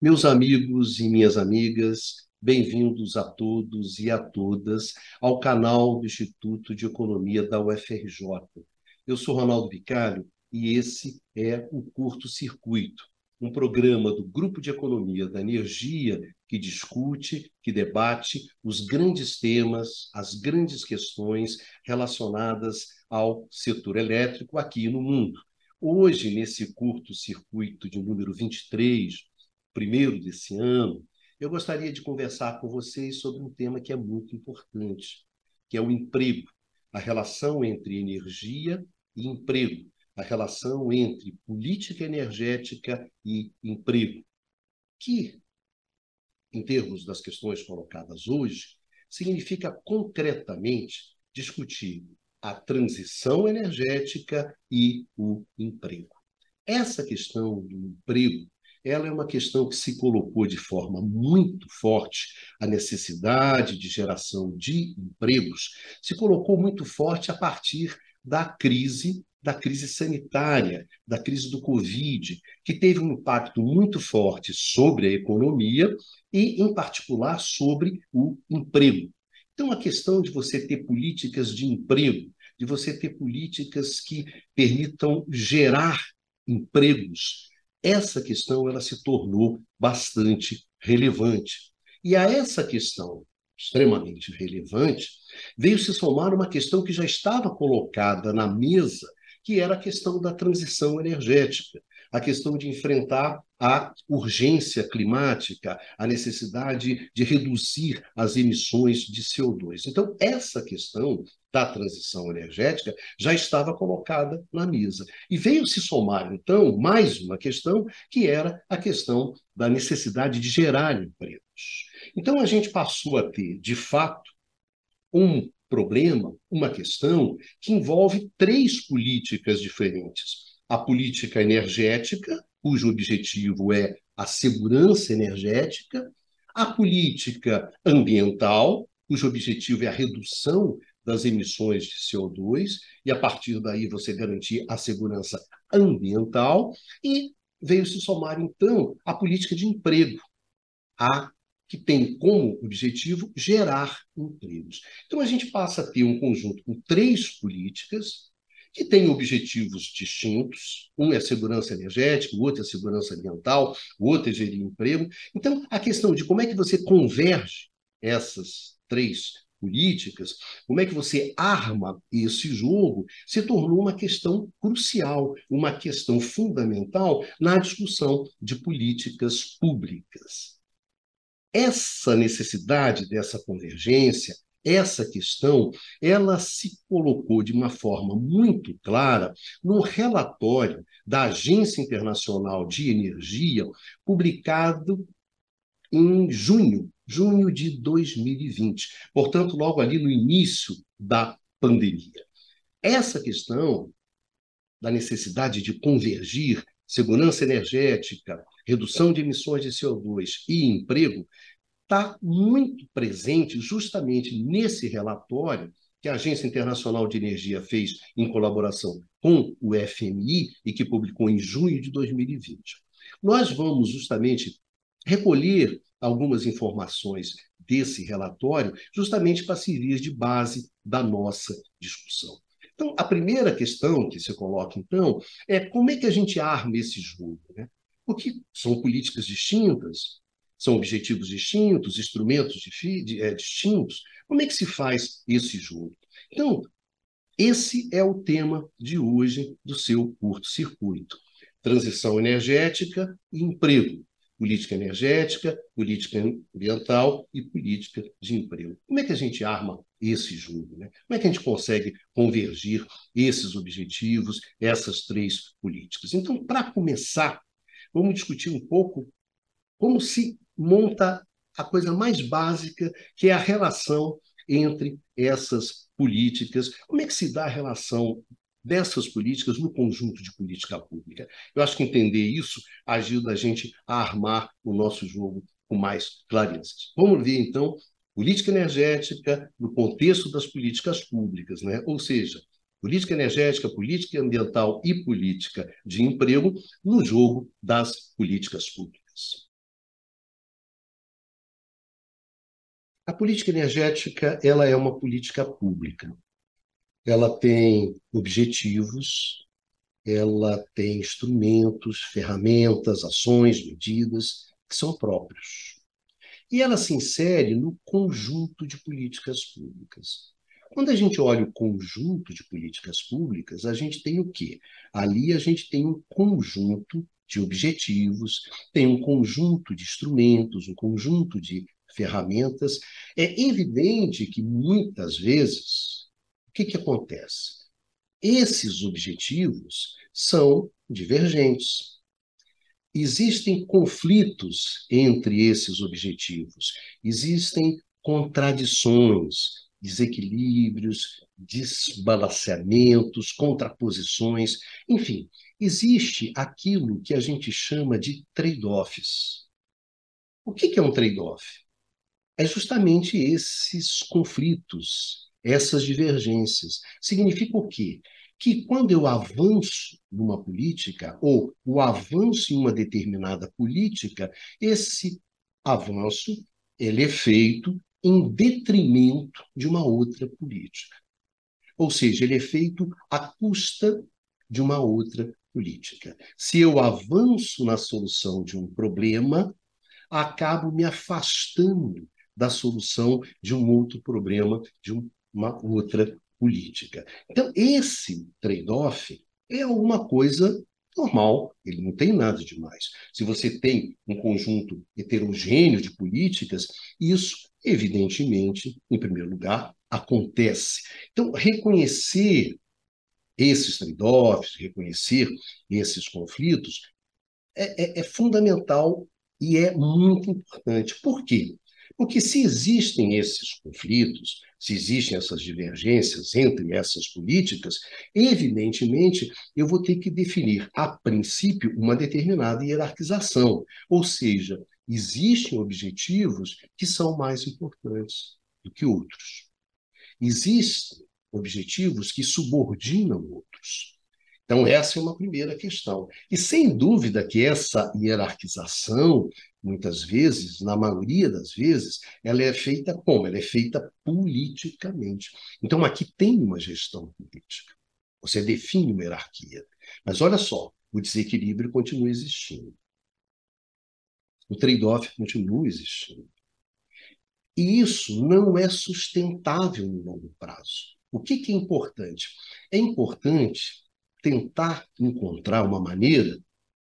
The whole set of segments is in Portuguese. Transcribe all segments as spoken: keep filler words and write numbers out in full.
Meus amigos e minhas amigas, bem-vindos a todos e a todas ao canal do Instituto de Economia da U F R J. Eu sou Ronaldo Vicário e esse é o Curto Circuito, um programa do Grupo de Economia da Energia que discute, que debate os grandes temas, as grandes questões relacionadas ao setor elétrico aqui no mundo. Hoje, nesse curto circuito de número vinte e três, primeiro desse ano, eu gostaria de conversar com vocês sobre um tema que é muito importante, que é o emprego, a relação entre energia e emprego, a relação entre política energética e emprego, que, em termos das questões colocadas hoje, significa concretamente discutir a transição energética e o emprego. Essa questão do emprego, ela é uma questão que se colocou de forma muito forte, a necessidade de geração de empregos se colocou muito forte a partir da crise, da crise sanitária, da crise do Covid, que teve um impacto muito forte sobre a economia e, em particular, sobre o emprego. Então, a questão de você ter políticas de emprego, de você ter políticas que permitam gerar empregos, essa questão ela se tornou bastante relevante. E a essa questão extremamente relevante veio se somar uma questão que já estava colocada na mesa, que era a questão da transição energética, a questão de enfrentar a urgência climática, a necessidade de reduzir as emissões de C O dois. Então, essa questão da transição energética já estava colocada na mesa. E veio se somar, então, mais uma questão, que era a questão da necessidade de gerar empregos. Então, a gente passou a ter, de fato, um problema, uma questão que envolve três políticas diferentes. A política energética, cujo objetivo é a segurança energética, a política ambiental, cujo objetivo é a redução das emissões de C O dois, e a partir daí você garantir a segurança ambiental, e veio se somar, então, a política de emprego, a que tem como objetivo gerar empregos. Então, a gente passa a ter um conjunto com três políticas que têm objetivos distintos. Um é a segurança energética, o outro é a segurança ambiental, o outro é gerir emprego. Então, a questão de como é que você converge essas três políticas, como é que você arma esse jogo, se tornou uma questão crucial, uma questão fundamental na discussão de políticas públicas. Essa necessidade dessa convergência, essa questão, ela se colocou de uma forma muito clara no relatório da Agência Internacional de Energia, publicado em junho, junho de dois mil e vinte, portanto, logo ali no início da pandemia. Essa questão da necessidade de convergir segurança energética, redução de emissões de C O dois e emprego, está muito presente justamente nesse relatório que a Agência Internacional de Energia fez em colaboração com o F M I e que publicou em junho de dois mil e vinte. Nós vamos justamente recolher algumas informações desse relatório justamente para servir de base da nossa discussão. Então, a primeira questão que se coloca, então, é como é que a gente arma esse jogo, né? Porque são políticas distintas, são objetivos distintos, instrumentos de, de, é, distintos. Como é que se faz esse jogo? Então, esse é o tema de hoje do seu curto-circuito. Transição energética e emprego. Política energética, política ambiental e política de emprego. Como é que a gente arma esse jogo, né? Como é que a gente consegue convergir esses objetivos, essas três políticas? Então, para começar, vamos discutir um pouco como se monta a coisa mais básica, que é a relação entre essas políticas. Como é que se dá a relação dessas políticas no conjunto de política pública? Eu acho que entender isso ajuda a gente a armar o nosso jogo com mais clareza. Vamos ver, então, política energética no contexto das políticas públicas, né? Ou seja, política energética, política ambiental e política de emprego no jogo das políticas públicas. A política energética, ela é uma política pública. Ela tem objetivos, ela tem instrumentos, ferramentas, ações, medidas que são próprios. E ela se insere no conjunto de políticas públicas. Quando a gente olha o conjunto de políticas públicas, a gente tem o quê? Ali a gente tem um conjunto de objetivos, tem um conjunto de instrumentos, um conjunto de ferramentas. É evidente que muitas vezes, o que que acontece? Esses objetivos são divergentes. Existem conflitos entre esses objetivos, existem contradições, desequilíbrios, desbalanceamentos, contraposições, enfim, existe aquilo que a gente chama de trade-offs. O que é um trade-off? É justamente esses conflitos, essas divergências. Significa o quê? Que quando eu avanço numa política, ou o avanço em uma determinada política, esse avanço ele é feito em detrimento de uma outra política. Ou seja, ele é feito à custa de uma outra política. Se eu avanço na solução de um problema, acabo me afastando da solução de um outro problema, de uma outra política. Então, esse trade-off é alguma coisa normal, ele não tem nada de mais. Se você tem um conjunto heterogêneo de políticas, isso, evidentemente, em primeiro lugar, acontece. Então, reconhecer esses trade-offs, reconhecer esses conflitos, é, é, é fundamental e é muito importante. Por quê? Porque se existem esses conflitos, se existem essas divergências entre essas políticas, evidentemente eu vou ter que definir, a princípio, uma determinada hierarquização. Ou seja, existem objetivos que são mais importantes do que outros. Existem objetivos que subordinam outros. Então, essa é uma primeira questão. E, sem dúvida, que essa hierarquização, muitas vezes, na maioria das vezes, ela é feita como? Ela é feita politicamente. Então, aqui tem uma gestão política. Você define uma hierarquia. Mas, olha só, o desequilíbrio continua existindo. O trade-off continua existindo. E isso não é sustentável no longo prazo. O que que é importante? É importante tentar encontrar uma maneira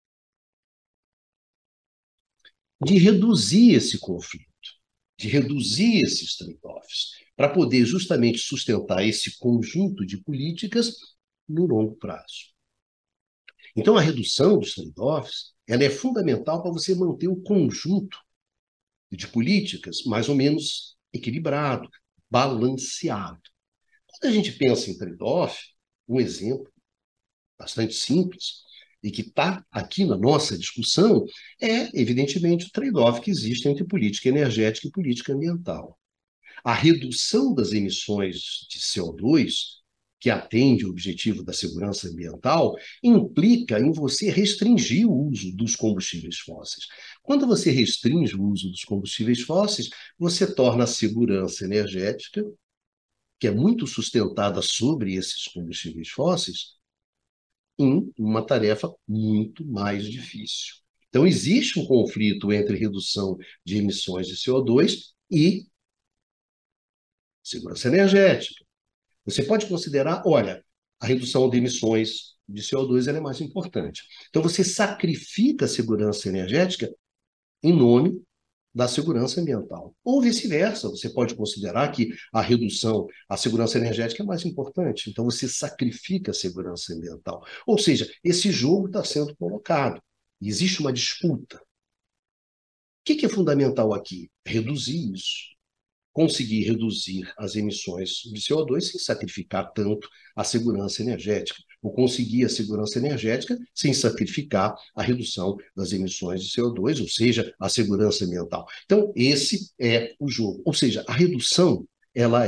de reduzir esse conflito, de reduzir esses trade-offs, para poder justamente sustentar esse conjunto de políticas no longo prazo. Então, a redução dos trade-offs, ela é fundamental para você manter o conjunto de políticas mais ou menos equilibrado, balanceado. Quando a gente pensa em trade-off, um exemplo bastante simples, e que está aqui na nossa discussão, é, evidentemente, o trade-off que existe entre política energética e política ambiental. A redução das emissões de C O dois, que atende o objetivo da segurança ambiental, implica em você restringir o uso dos combustíveis fósseis. Quando você restringe o uso dos combustíveis fósseis, você torna a segurança energética, que é muito sustentada sobre esses combustíveis fósseis, em uma tarefa muito mais difícil. Então, existe um conflito entre redução de emissões de C O dois e segurança energética. Você pode considerar, olha, a redução de emissões de C O dois ela é mais importante. Então, você sacrifica a segurança energética em nome da segurança ambiental. Ou vice-versa, você pode considerar que a redução, a segurança energética é mais importante, então você sacrifica a segurança ambiental. Ou seja, esse jogo está sendo colocado. Existe uma disputa. O que é fundamental aqui? Reduzir isso. Conseguir reduzir as emissões de C O dois sem sacrificar tanto a segurança energética, ou conseguir a segurança energética sem sacrificar a redução das emissões de C O dois, ou seja, a segurança ambiental. Então, esse é o jogo. Ou seja, a redução ela é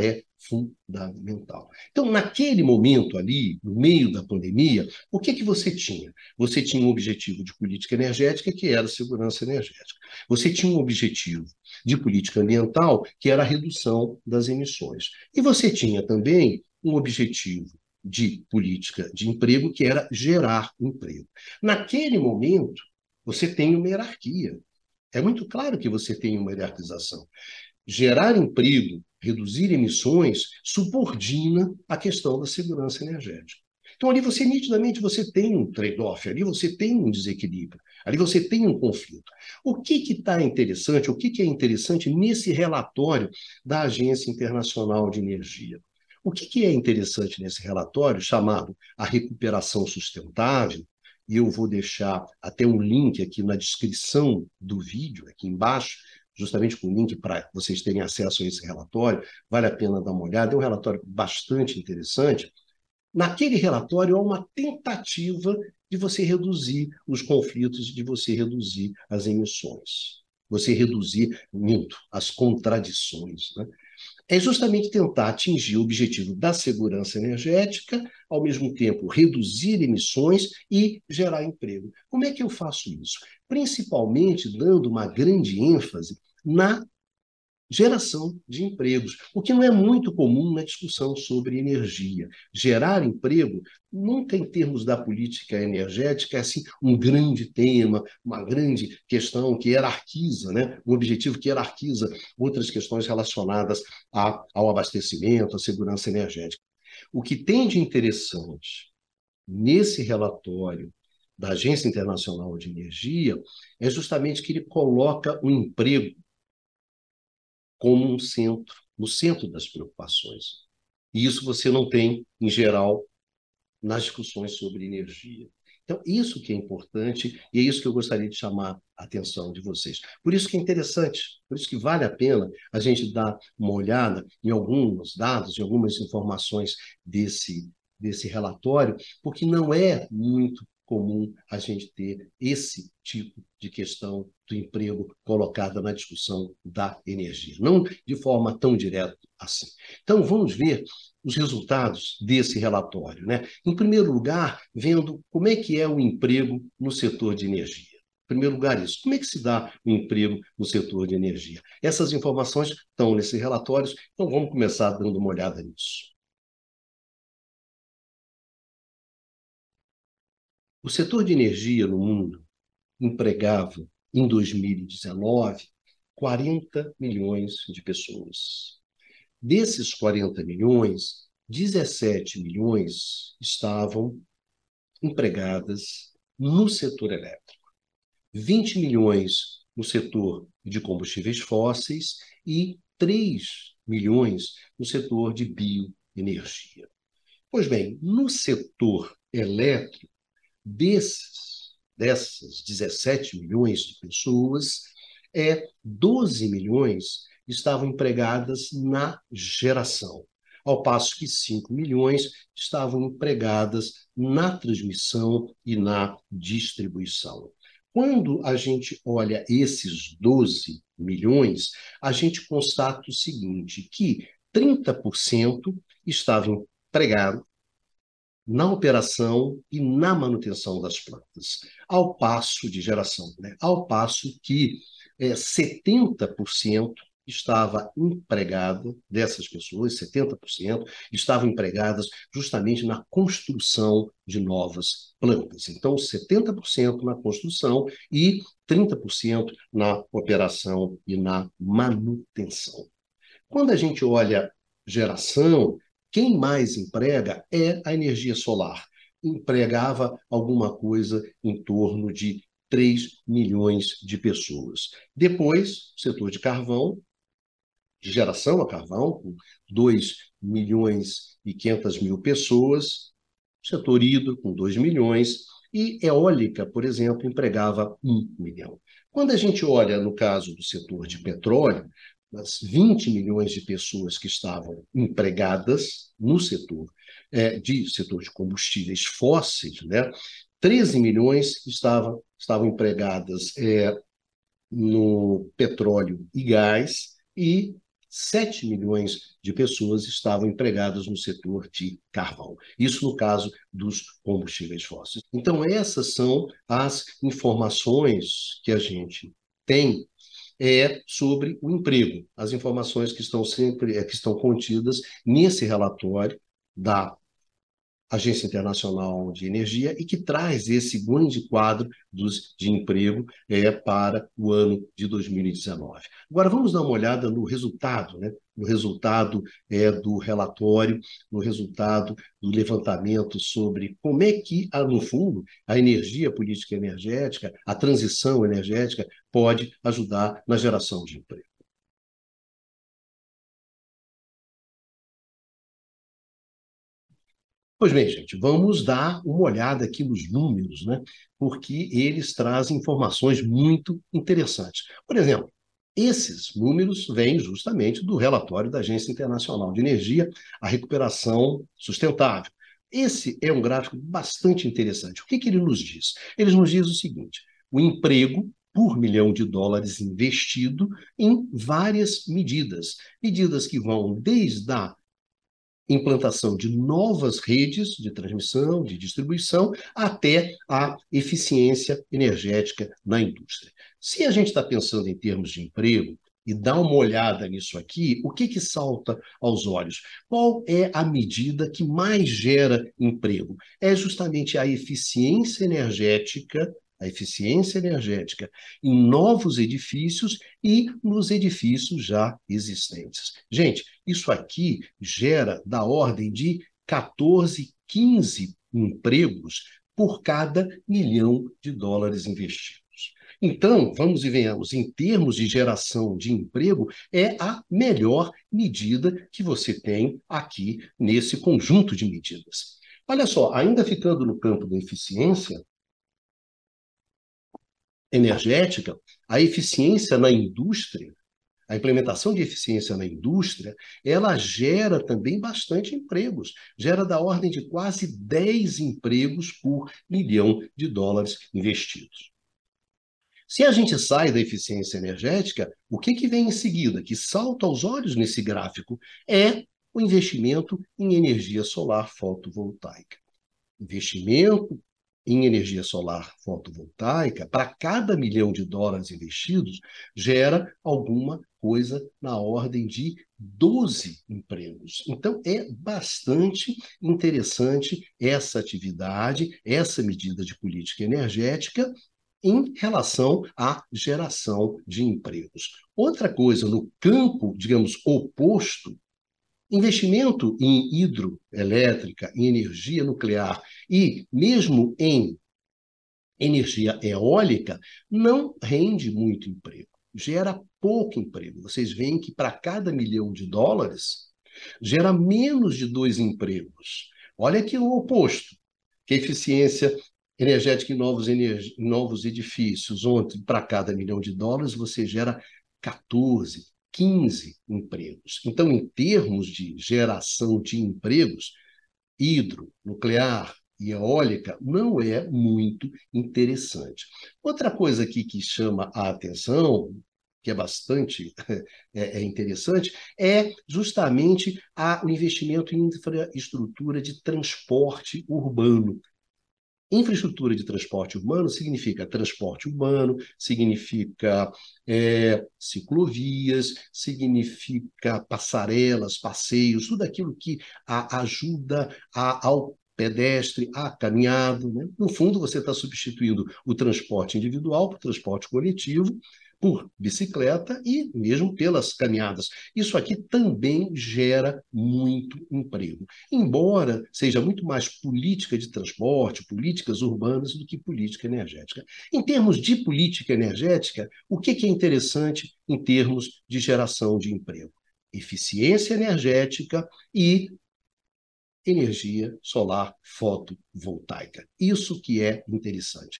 fundamental. Então, naquele momento ali, no meio da pandemia, o que que você tinha? Você tinha um objetivo de política energética, que era a segurança energética. Você tinha um objetivo de política ambiental, que era a redução das emissões. E você tinha também um objetivo de política de emprego, que era gerar emprego. Naquele momento, você tem uma hierarquia. É muito claro que você tem uma hierarquização. Gerar emprego, reduzir emissões, subordina a questão da segurança energética. Então, ali você, nitidamente, você tem um trade-off, ali você tem um desequilíbrio, ali você tem um conflito. O que que está interessante, o que que é interessante nesse relatório da Agência Internacional de Energia? O que que é interessante nesse relatório, chamado A Recuperação Sustentável, e eu vou deixar até um link aqui na descrição do vídeo, aqui embaixo, justamente com o link para vocês terem acesso a esse relatório, vale a pena dar uma olhada, é um relatório bastante interessante. Naquele relatório há uma tentativa de você reduzir os conflitos, de você reduzir as emissões, você reduzir muito as contradições, né? É justamente tentar atingir o objetivo da segurança energética, ao mesmo tempo reduzir emissões e gerar emprego. Como é que eu faço isso? Principalmente dando uma grande ênfase na geração de empregos, o que não é muito comum na discussão sobre energia. Gerar emprego, nunca em termos da política energética, é assim, um grande tema, uma grande questão que hierarquiza, né? Um objetivo que hierarquiza outras questões relacionadas a, ao abastecimento, à segurança energética. O que tem de interessante nesse relatório da Agência Internacional de Energia é justamente que ele coloca o emprego como um centro, no centro das preocupações. E isso você não tem, em geral, nas discussões sobre energia. Então, isso que é importante e é isso que eu gostaria de chamar a atenção de vocês. Por isso que é interessante, por isso que vale a pena a gente dar uma olhada em alguns dados, em algumas informações desse, desse relatório, porque não é muito comum a gente ter esse tipo de questão do emprego colocada na discussão da energia, não de forma tão direta assim. Então, vamos ver os resultados desse relatório, né? Em primeiro lugar, vendo como é que é o emprego no setor de energia. Em primeiro lugar, isso. Como é que se dá o emprego no setor de energia? Essas informações estão nesses relatórios, então vamos começar dando uma olhada nisso. O setor de energia no mundo empregava, em dois mil e dezenove, quarenta milhões de pessoas. Desses quarenta milhões, dezessete milhões estavam empregadas no setor elétrico, vinte milhões no setor de combustíveis fósseis e três milhões no setor de bioenergia. Pois bem, no setor elétrico, desses, dessas dezessete milhões de pessoas, é, doze milhões estavam empregadas na geração, ao passo que cinco milhões estavam empregadas na transmissão e na distribuição. Quando a gente olha esses doze milhões, a gente constata o seguinte, que trinta por cento estavam empregados na operação e na manutenção das plantas, ao passo de geração, né? Ao passo que é, setenta por cento estava empregada, dessas pessoas, setenta por cento estavam empregadas justamente na construção de novas plantas. Então, setenta por cento na construção e trinta por cento na operação e na manutenção. Quando a gente olha geração, quem mais emprega é a energia solar. Empregava alguma coisa em torno de três milhões de pessoas. Depois, o setor de carvão, de geração a carvão, com dois milhões e quinhentas mil pessoas. O setor hídrico, com dois milhões. E eólica, por exemplo, empregava um milhão. Quando a gente olha no caso do setor de petróleo, das vinte milhões de pessoas que estavam empregadas no setor, é, de setor de combustíveis fósseis, né? treze milhões estavam, estavam empregadas é, no petróleo e gás e sete milhões de pessoas estavam empregadas no setor de carvão. Isso no caso dos combustíveis fósseis. Então, essas são as informações que a gente tem é sobre o emprego, as informações que estão sempre é, que estão contidas nesse relatório da Agência Internacional de Energia e que traz esse grande quadro dos, de emprego é, para o ano de dois mil e dezenove. Agora, vamos dar uma olhada no resultado, né? No resultado é, do relatório, no resultado do levantamento sobre como é que, no fundo, a energia política energética, a transição energética, pode ajudar na geração de emprego. Pois bem, gente, vamos dar uma olhada aqui nos números, né? Porque eles trazem informações muito interessantes. Por exemplo, esses números vêm justamente do relatório da Agência Internacional de Energia, a recuperação sustentável. Esse é um gráfico bastante interessante. O que que ele nos diz? Ele nos diz o seguinte: o emprego por milhão de dólares investido em várias medidas. Medidas que vão desde a implantação de novas redes de transmissão, de distribuição, até a eficiência energética na indústria. Se a gente está pensando em termos de emprego, e dá uma olhada nisso aqui, o que que salta aos olhos? Qual é a medida que mais gera emprego? É justamente a eficiência energética, a eficiência energética em novos edifícios e nos edifícios já existentes. Gente, isso aqui gera da ordem de quatorze, quinze empregos por cada milhão de dólares investidos. Então, vamos e venhamos, em termos de geração de emprego, é a melhor medida que você tem aqui nesse conjunto de medidas. Olha só, ainda ficando no campo da eficiência energética, a eficiência na indústria, a implementação de eficiência na indústria, ela gera também bastante empregos, gera da ordem de quase dez empregos por milhão de dólares investidos. Se a gente sai da eficiência energética, o que que vem em seguida, que salta aos olhos nesse gráfico, é o investimento em energia solar fotovoltaica. Investimento em energia solar fotovoltaica, para cada milhão de dólares investidos, gera alguma coisa na ordem de doze empregos. Então, é bastante interessante essa atividade, essa medida de política energética em relação à geração de empregos. Outra coisa, no campo, digamos, oposto, investimento em hidroelétrica, em energia nuclear e mesmo em energia eólica não rende muito emprego, gera pouco emprego. Vocês veem que para cada milhão de dólares gera menos de dois empregos. Olha aqui o oposto, que a eficiência energética em novos, energi- em novos edifícios, onde para cada milhão de dólares você gera quatorze, quinze empregos. Então, em termos de geração de empregos, hidro, nuclear e eólica não é muito interessante. Outra coisa aqui que chama a atenção, que é bastante é, é interessante, é justamente a, o investimento em infraestrutura de transporte urbano. Infraestrutura de transporte urbano significa transporte urbano, significa é, ciclovias, significa passarelas, passeios, tudo aquilo que a, ajuda a, ao pedestre, a caminhado, né? No fundo, você está substituindo o transporte individual por transporte coletivo, por bicicleta e mesmo pelas caminhadas. Isso aqui também gera muito emprego, embora seja muito mais política de transporte, políticas urbanas, do que política energética. Em termos de política energética, o que é interessante em termos de geração de emprego? Eficiência energética e energia solar fotovoltaica. Isso que é interessante.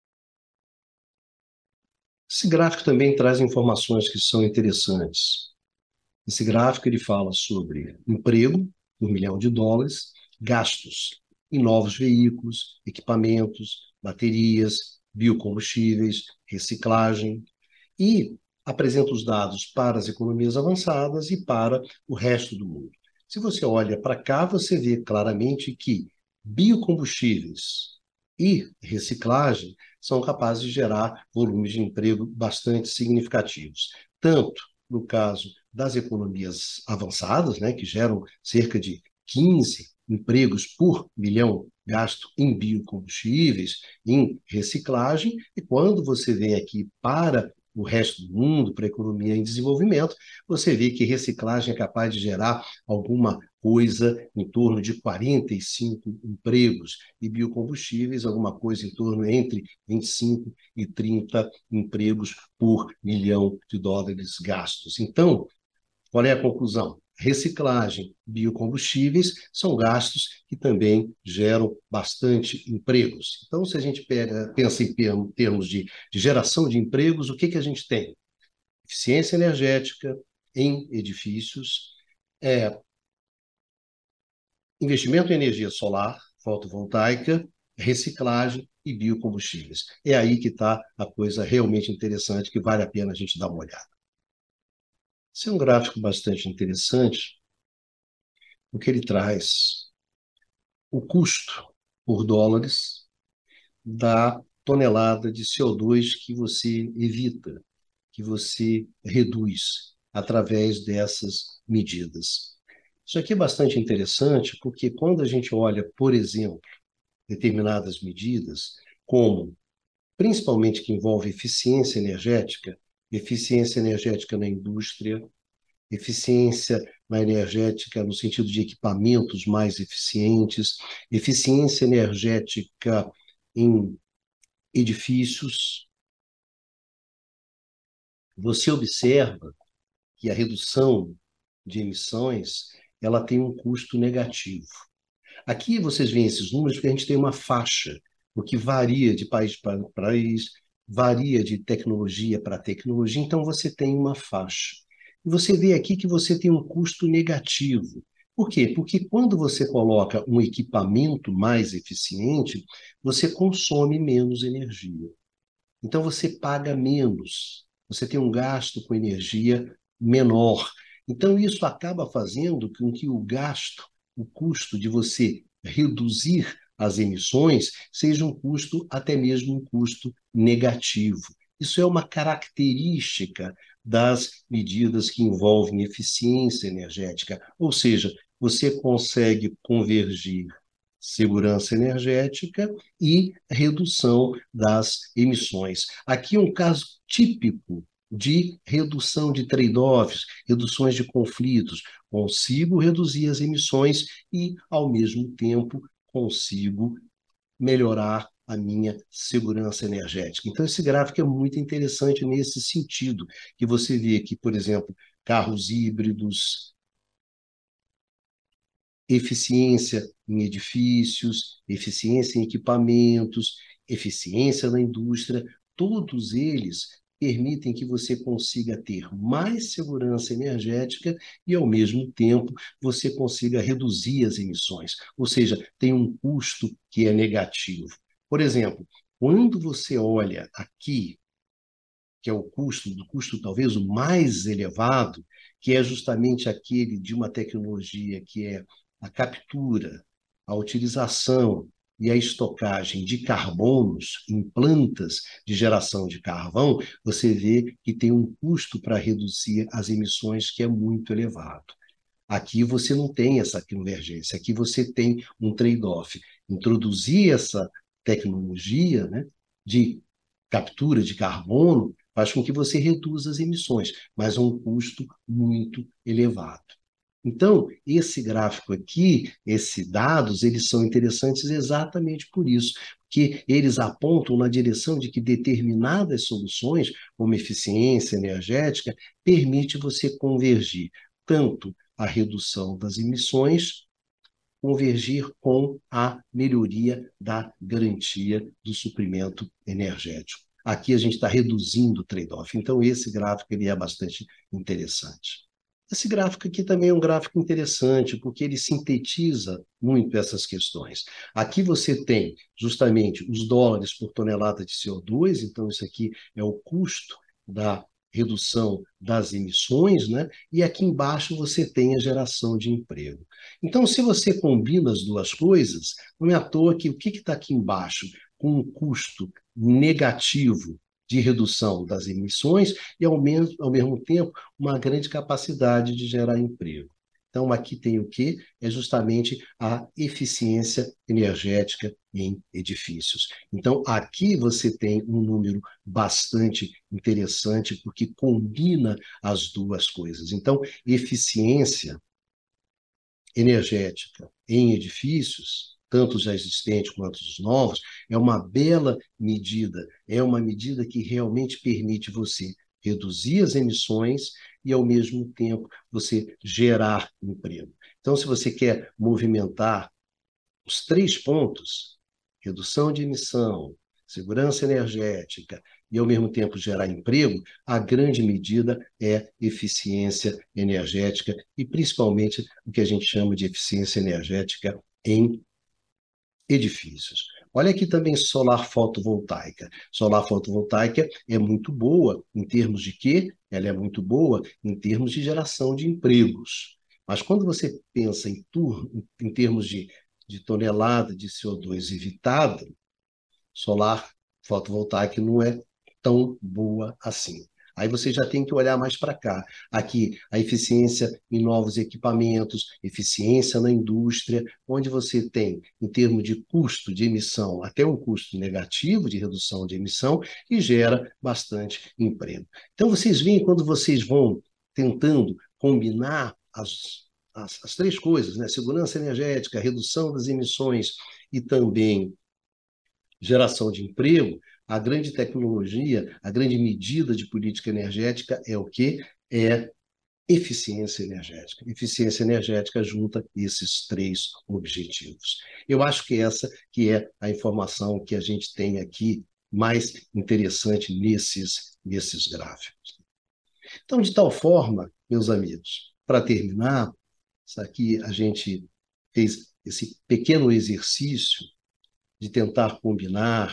Esse gráfico também traz informações que são interessantes. Esse gráfico ele fala sobre emprego, um milhão de dólares, gastos em novos veículos, equipamentos, baterias, biocombustíveis, reciclagem. E apresenta os dados para as economias avançadas e para o resto do mundo. Se você olha para cá, você vê claramente que biocombustíveis e reciclagem são capazes de gerar volumes de emprego bastante significativos, tanto no caso das economias avançadas, né, que geram cerca de quinze empregos por milhão gasto em biocombustíveis, em reciclagem, e quando você vem aqui para o resto do mundo, para a economia em desenvolvimento, você vê que reciclagem é capaz de gerar alguma coisa em torno de quarenta e cinco empregos e biocombustíveis, alguma coisa em torno entre vinte e cinco e trinta empregos por milhão de dólares gastos. Então, qual é a conclusão? Reciclagem, biocombustíveis são gastos que também geram bastante empregos. Então, se a gente pega, pensa em termos de, de geração de empregos, o que, que a gente tem? Eficiência energética em edifícios, é, investimento em energia solar, fotovoltaica, reciclagem e biocombustíveis. É aí que está a coisa realmente interessante, que vale a pena a gente dar uma olhada. Esse é um gráfico bastante interessante, porque ele traz o custo por dólares da tonelada de C O dois que você evita, que você reduz através dessas medidas. Isso aqui é bastante interessante, porque quando a gente olha, por exemplo, determinadas medidas, como principalmente que envolve eficiência energética, eficiência energética na indústria, eficiência na energética no sentido de equipamentos mais eficientes, eficiência energética em edifícios. Você observa que a redução de emissões ela tem um custo negativo. Aqui vocês veem esses números porque a gente tem uma faixa, o que varia de país para país, varia de tecnologia para tecnologia, então você tem uma faixa. E você vê aqui que você tem um custo negativo. Por quê? Porque quando você coloca um equipamento mais eficiente, você consome menos energia. Então você paga menos, você tem um gasto com energia menor. Então isso acaba fazendo com que o gasto, o custo de você reduzir as emissões seja um custo, até mesmo um custo negativo. Isso é uma característica das medidas que envolvem eficiência energética, ou seja, você consegue convergir segurança energética e redução das emissões. Aqui um caso típico de redução de trade-offs, reduções de conflitos. Consigo reduzir as emissões e, ao mesmo tempo, consigo melhorar a minha segurança energética. Então, esse gráfico é muito interessante nesse sentido, que você vê aqui, por exemplo, carros híbridos, eficiência em edifícios, eficiência em equipamentos, eficiência na indústria, todos eles permitem que você consiga ter mais segurança energética e, ao mesmo tempo, você consiga reduzir as emissões. Ou seja, tem um custo que é negativo. Por exemplo, quando você olha aqui, que é o custo, do custo talvez o mais elevado, que é justamente aquele de uma tecnologia que é a captura, a utilização e a estocagem de carbonos em plantas de geração de carvão, você vê que tem um custo para reduzir as emissões que é muito elevado. Aqui você não tem essa convergência, aqui você tem um trade-off. Introduzir essa tecnologia, né, de captura de carbono faz com que você reduza as emissões, mas a um custo muito elevado. Então, esse gráfico aqui, esses dados, eles são interessantes exatamente por isso, porque eles apontam na direção de que determinadas soluções, como eficiência energética, permite você convergir tanto a redução das emissões, convergir com a melhoria da garantia do suprimento energético. Aqui a gente está reduzindo o trade-off. Então, esse gráfico ele é bastante interessante. Esse gráfico aqui também é um gráfico interessante, porque ele sintetiza muito essas questões. Aqui você tem justamente os dólares por tonelada de C O dois, então isso aqui é o custo da redução das emissões, né? E aqui embaixo você tem a geração de emprego. Então, se você combina as duas coisas, não é à toa que o que está aqui embaixo, com um custo negativo de redução das emissões e, ao mesmo, ao mesmo tempo, uma grande capacidade de gerar emprego. Então, aqui tem o quê? É justamente a eficiência energética em edifícios. Então, aqui você tem um número bastante interessante, porque combina as duas coisas. Então, eficiência energética em edifícios, tanto já existentes quanto os novos, é uma bela medida, é uma medida que realmente permite você reduzir as emissões e, ao mesmo tempo, você gerar emprego. Então, se você quer movimentar os três pontos, redução de emissão, segurança energética e, ao mesmo tempo, gerar emprego, a grande medida é eficiência energética e, principalmente, o que a gente chama de eficiência energética em edifícios. Olha aqui também solar fotovoltaica. Solar fotovoltaica é muito boa em termos de quê? Ela é muito boa em termos de geração de empregos. Mas quando você pensa em, tur em termos de, de tonelada de C O dois evitada, solar fotovoltaica não é tão boa assim. Aí você já tem que olhar mais para cá. Aqui, a eficiência em novos equipamentos, eficiência na indústria, onde você tem, em termos de custo de emissão, até um custo negativo de redução de emissão, e gera bastante emprego. Então, vocês veem quando vocês vão tentando combinar as, as, as três coisas, né? Segurança energética, redução das emissões e também geração de emprego, a grande tecnologia, a grande medida de política energética é o quê? É eficiência energética. Eficiência energética junta esses três objetivos. Eu acho que essa que é a informação que a gente tem aqui mais interessante nesses, nesses gráficos. Então, de tal forma, meus amigos, para terminar, isso aqui a gente fez esse pequeno exercício de tentar combinar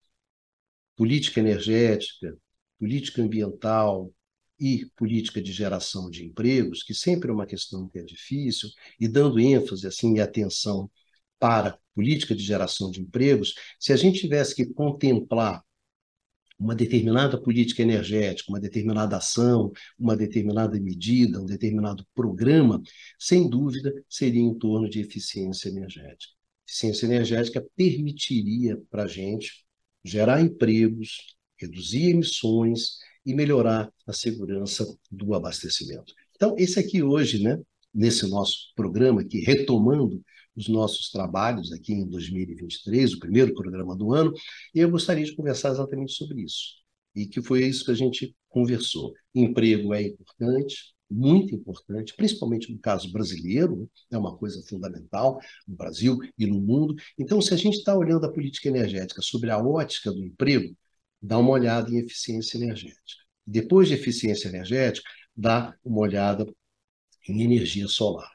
política energética, política ambiental e política de geração de empregos, que sempre é uma questão que é difícil, e dando ênfase assim, e atenção para política de geração de empregos, se a gente tivesse que contemplar uma determinada política energética, uma determinada ação, uma determinada medida, um determinado programa, sem dúvida, seria em torno de eficiência energética. Eficiência energética permitiria para a gente gerar empregos, reduzir emissões e melhorar a segurança do abastecimento. Então, esse aqui hoje, né, nesse nosso programa aqui, retomando os nossos trabalhos aqui em dois mil e vinte e três, o primeiro programa do ano, e eu gostaria de conversar exatamente sobre isso. E que foi isso que a gente conversou. Emprego é importante, muito importante, principalmente no caso brasileiro, é uma coisa fundamental no Brasil e no mundo. Então, se a gente está olhando a política energética sobre a ótica do emprego, dá uma olhada em eficiência energética. Depois de eficiência energética, dá uma olhada em energia solar.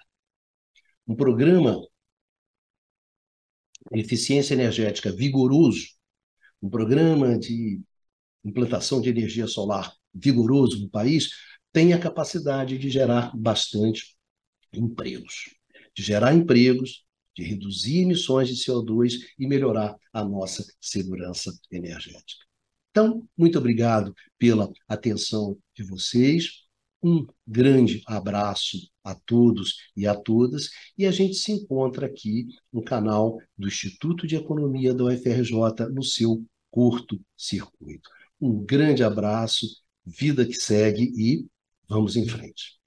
Um programa de eficiência energética vigoroso, um programa de implantação de energia solar vigoroso no país, tem a capacidade de gerar bastante empregos, de gerar empregos, de reduzir emissões de C O dois e melhorar a nossa segurança energética. Então, muito obrigado pela atenção de vocês. Um grande abraço a todos e a todas. E a gente se encontra aqui no canal do Instituto de Economia da U F R J, no seu curto circuito. Um grande abraço, vida que segue e vamos em frente.